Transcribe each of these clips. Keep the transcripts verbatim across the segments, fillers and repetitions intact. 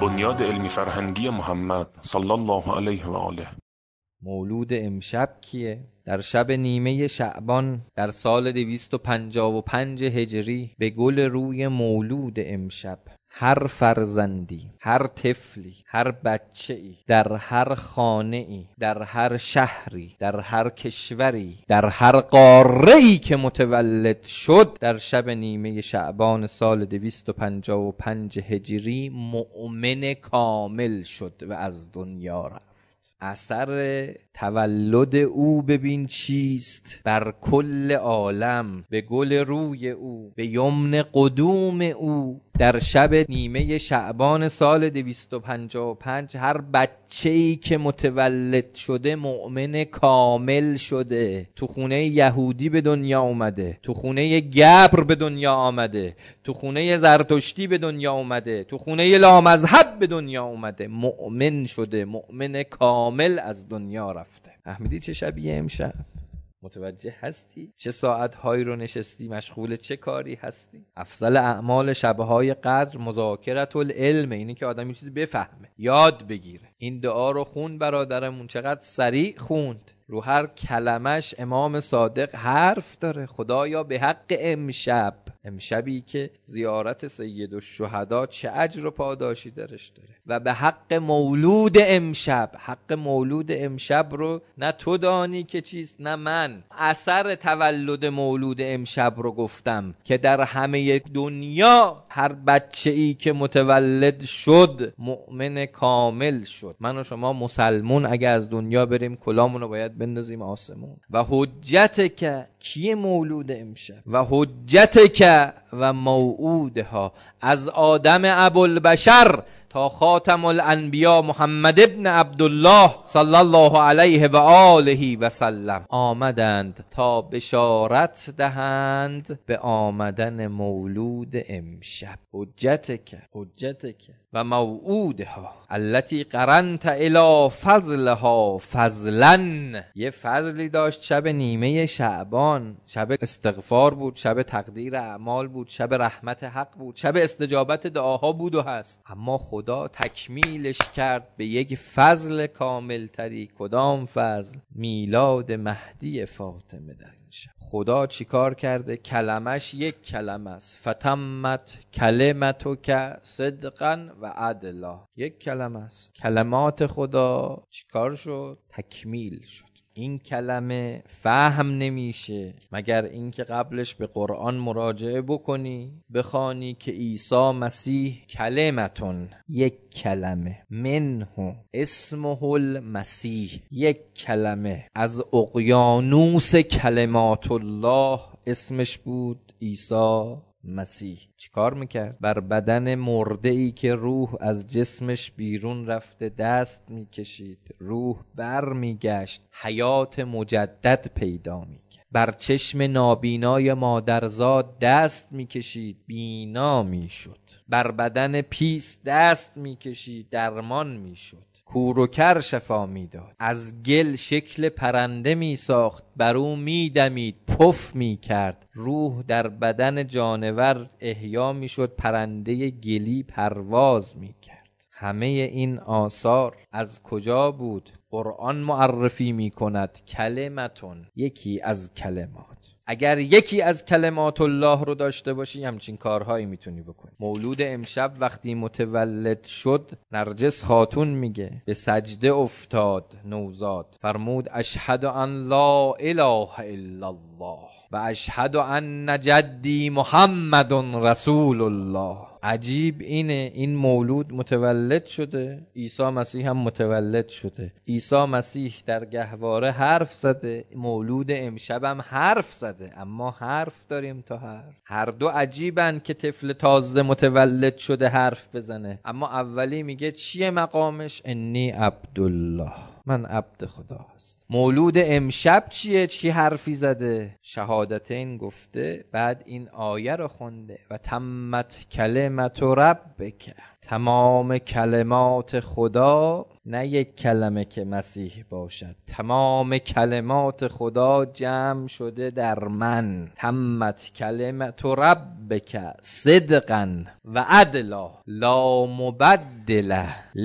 بنیاد علمی فرهنگی محمد صلی الله علیه و آله. مولود امشب کیه؟ در شب نیمه شعبان در سال دویست و پنجاه و پنج هجری به گل روی مولود امشب هر فرزندی، هر طفلی، هر بچه‌ای در هر خانه‌ای، در هر شهری، در هر کشوری، در هر قاره‌ای که متولد شد در شب نیمه شعبان سال دویست و پنجاه و پنج هجری مؤمن کامل شد و از دنیا رفت. اثر تولد او ببین چیست بر کل عالم، به گل روی او، به یمن قدوم او. در شب نیمه شعبان سال دویست و پنجاه و پنج هر بچه‌ای که متولد شده مؤمن کامل شده. تو خونه یهودی به دنیا اومده، تو خونه گبر به دنیا آمده، تو خونه زرتشتی به دنیا اومده، تو خونه لامذهب به دنیا اومده، مؤمن شده، مؤمن کامل از دنیا رفته. فهمیدی چه شبیه امشب؟ متوجه هستی؟ چه ساعتهایی رو نشستی مشغول چه کاری هستی؟ افضل اعمال شبهای قدر مذاکرة العلم، اینه که آدم یه چیزی بفهمه، یاد بگیره. این دعا رو خون برادرمون، چقدر سریع خوند. رو هر کلمش امام صادق حرف داره. خدایا به حق امشب، امشبی که زیارت سید الشهدا چه اجر و پاداشی درش داره، و به حق مولود امشب. حق مولود امشب رو نه تو دانی که چیست نه من. اثر تولد مولود امشب رو گفتم که در همه دنیا هر بچه‌ای که متولد شد مؤمن کامل شد. من و شما مسلمون اگه از دنیا بریم کلامون رو باید بندازیم آسمون. و حجتک، کیه مولود امشب؟ و حجتک و موعودها، از آدم ابوالبشر تا خاتم الانبیا محمد ابن عبدالله صلی الله علیه و آله و سلم آمدند تا بشارت دهند به آمدن مولود امشب. حجتک، حجتک و موعودها التي قرنت الی فضلها فضلا. یه فضلی داشت شب نیمه شعبان. شب استغفار بود، شب تقدیر اعمال بود، شب رحمت حق بود، شب استجابت دعاها بود و هست. اما خدا تکمیلش کرد به یک فضل کامل تری. کدام فضل؟ میلاد مهدی فاطمه در این شب. خدا چیکار کرده؟ کلمش یک کلمه است، فتمت کلمتک صدقا و عدلا. یک کلمه است. کلمات خدا چیکار شد؟ تکمیل شد. این کلمه فهم نمیشه مگر اینکه قبلش به قرآن مراجعه بکنی، بخوانی که عیسی مسیح کلمتون، یک کلمه، منه اسمه المسیح، یک کلمه، از اقیانوس کلمات الله اسمش بود عیسی مسیح. چیکار میکرد؟ بر بدن مرده ای که روح از جسمش بیرون رفته دست میکشید، روح بر میگشت، حیات مجدد پیدا میکرد. بر چشم نابینای مادرزاد دست میکشید، بینا میشد. بر بدن پیس دست میکشید، درمان میشد. کور و کر شفا میداد. از گل شکل پرنده می ساخت، بر او می دمید، پف می کرد. روح در بدن جانور احیا می شد، پرنده گلی پرواز می کرد. همه این آثار از کجا بود؟ قرآن معرفی می کند کلمتون، یکی از کلمات. اگر یکی از کلمات الله رو داشته باشی همچین کارهایی میتونی بکنی. مولود امشب وقتی متولد شد، نرجس خاتون میگه به سجده افتاد نوزاد، فرمود اشهد ان لا اله الا الله و اشهد ان جدی محمد رسول الله. عجیب اینه، این مولود متولد شده، عیسی مسیح هم متولد شده. عیسی مسیح در گهواره حرف زده، مولود امشب هم حرف زده. اما حرف داریم تا حرف. هر دو عجیبن که طفل تازه متولد شده حرف بزنه. اما اولی میگه چیه مقامش؟ انی عبدالله، من عبد خدا هست. مولود امشب چیه؟ چی حرفی زده؟ شهادتین گفته، بعد این آیه رو خونده و تمت کلمت ربک، تمام کلمات خدا نه یک کلمه که مسیح باشد. تمام کلمات خدا جمع شده در من. تمت کلمت ربک صدقا و عدلا لا مبدل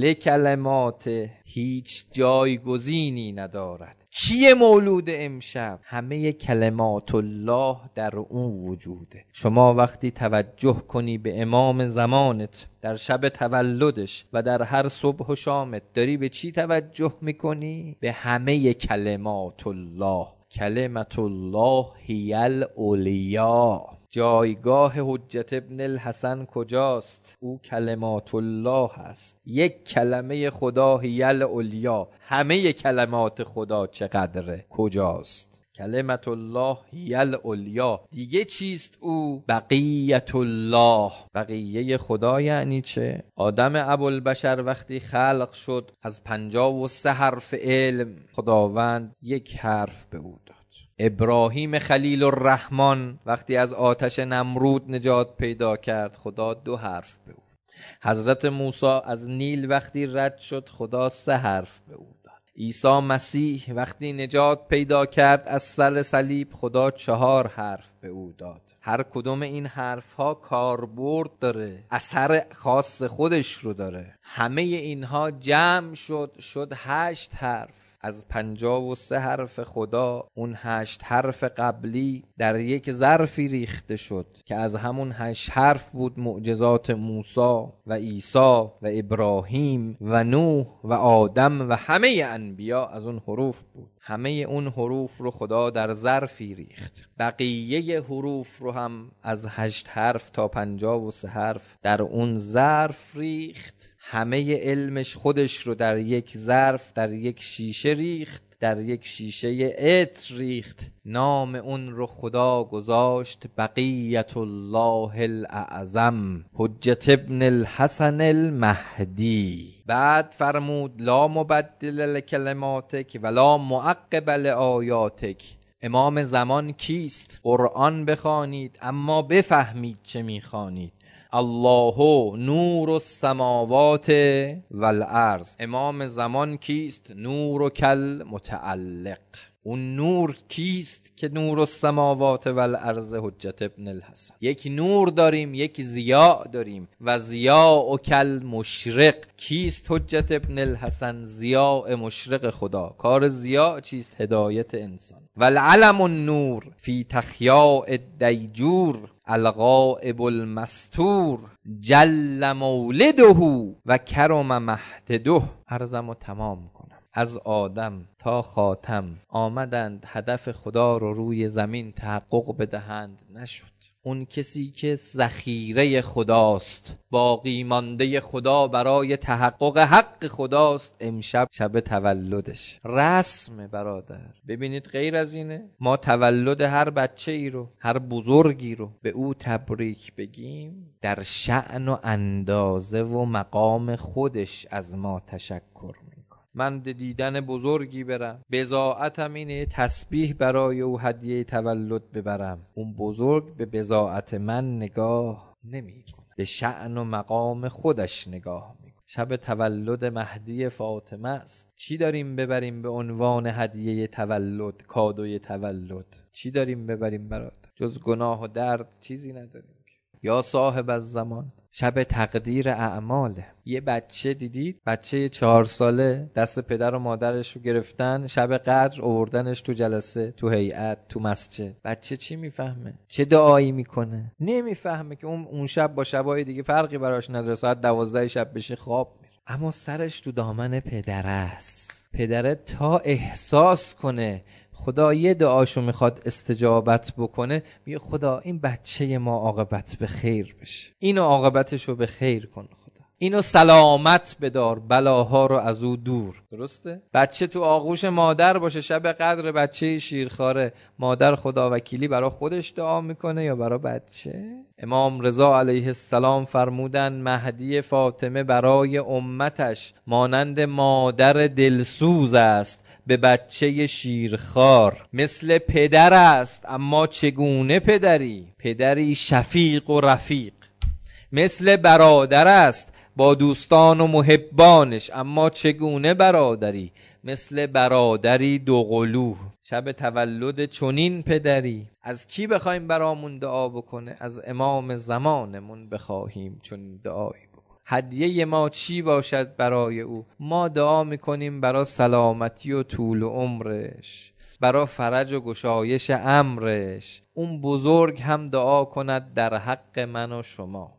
لکلمات، هیچ جایگزینی ندارد. کیه مولود امشب؟ همه کلمات الله در اون وجوده. شما وقتی توجه کنی به امام زمانت در شب تولدش و در هر صبح و شامت، داری به چی توجه میکنی؟ به همه کلمات الله. کلمت الله هی العلیا. جایگاه حجت ابن الحسن کجاست؟ او کلمات الله هست. یک کلمه خدا هی العلیا. همه کلمات خدا چقدره؟ کجاست؟ کلمت الله هی العلیا. دیگه چیست او؟ بقیت الله. بقیه خدا یعنی چه؟ آدم ابوالبشر وقتی خلق شد، از پنجاه و سه حرف علم خداوند یک حرف به او داد. ابراهیم خلیل الرحمن وقتی از آتش نمرود نجات پیدا کرد، خدا دو حرف به او. حضرت موسی از نیل وقتی رد شد، خدا سه حرف به او داد. عیسی مسیح وقتی نجات پیدا کرد از سر صلیب، خدا چهار حرف به او داد. هر کدوم این حرف ها کاربرد داره، اثر خاص خودش رو داره. همه اینها جمع شد شد هشت حرف. از پنجاه و سه حرف خدا، اون هشت حرف قبلی در یک ظرفی ریخته شد که از همون هشت حرف بود معجزات موسی و عیسی و ابراهیم و نوح و آدم و همه انبیا از اون حروف بود. همه اون حروف رو خدا در ظرفی ریخت. بقیه حروف رو هم از هشت حرف تا پنجاه و سه حرف در اون ظرف ریخت. همه علمش خودش رو در یک ظرف، در یک شیشه ریخت، در یک شیشه عطر ریخت. نام اون رو خدا گذاشت بقیت الله الاعظم، حجت ابن الحسن المهدی. بعد فرمود لا مبدل لکلماتک ولا معقب لآیاتک. امام زمان کیست؟ قرآن بخوانید اما بفهمید چه میخوانید. الله نور السماوات والارض. امام زمان کیست؟ نور کل متعلق. اون نور کیست که نور السماوات والارض؟ حجت ابن الحسن. یک نور داریم، یک ضیاء داریم و ضیاء کل مشرق. کیست حجت ابن الحسن؟ ضیاء مشرق خدا. کار ضیاء چیست؟ هدایت انسان. والعلم النور فی تخیاء الدیجور الغائب المستور جل مولده و کرم مهدده. عرضم و تمام کنم. از آدم تا خاتم آمدند هدف خدا رو روی زمین تحقق بدهند، نشد. اون کسی که ذخیره خداست، باقی مانده خدا برای تحقق حق خداست، امشب شب تولدش. رسم برادر. ببینید غیر از اینه ما تولد هر بچه ای رو، هر بزرگی رو به او تبریک بگیم، در شأن و اندازه و مقام خودش از ما تشکر می. من دیدن بزرگی برم، بضاعتم اینه تسبیح برای او هدیه تولد ببرم. اون بزرگ به بضاعت من نگاه نمی کنه، به شأن و مقام خودش نگاه می کنه. شب تولد مهدی فاطمه است. چی داریم ببریم به عنوان هدیه تولد، کادوی تولد؟ چی داریم ببریم برات؟ جز گناه و درد چیزی نداریم. یا صاحب الزمان، شب تقدیر اعماله. یه بچه دیدید؟ بچه چهار ساله دست پدر و مادرش رو گرفتن، شب قدر آوردنش تو جلسه، تو هیئت، تو مسجد. بچه چی میفهمه؟ چه دعایی میکنه؟ نمیفهمه که اون اون شب با شبای دیگه فرقی براش نداره. ساعت دوازده شب بشه خواب میره، اما سرش تو دامن پدر است. پدره تا احساس کنه خدا یه دعاشو میخواد استجابت بکنه، میگه خدا این بچه ما عاقبت به خیر بشه، اینو عاقبتشو به خیر کن، خدا اینو سلامت بدار، بلاها رو از او دور. درسته؟ بچه تو آغوش مادر باشه، شب قدر بچه شیرخواره، مادر خدا وکیلی برای خودش دعا میکنه یا برای بچه؟ امام رضا علیه السلام فرمودن مهدی فاطمه برای امتش مانند مادر دلسوز است به بچه شیرخوار، مثل پدر است اما چگونه پدری؟ پدری شفیق و رفیق. مثل برادر است با دوستان و محبانش. اما چگونه برادری؟ مثل برادری دوقلو. شب تولد چنین پدری، از کی بخوایم برامون دعا بکنه؟ از امام زمانمون بخواهیم چون دعایی بکنه. هدیه ما چی باشد برای او؟ ما دعا میکنیم برای سلامتی و طول و عمرش، برای فرج و گشایش امرش. اون بزرگ هم دعا کند در حق من و شما.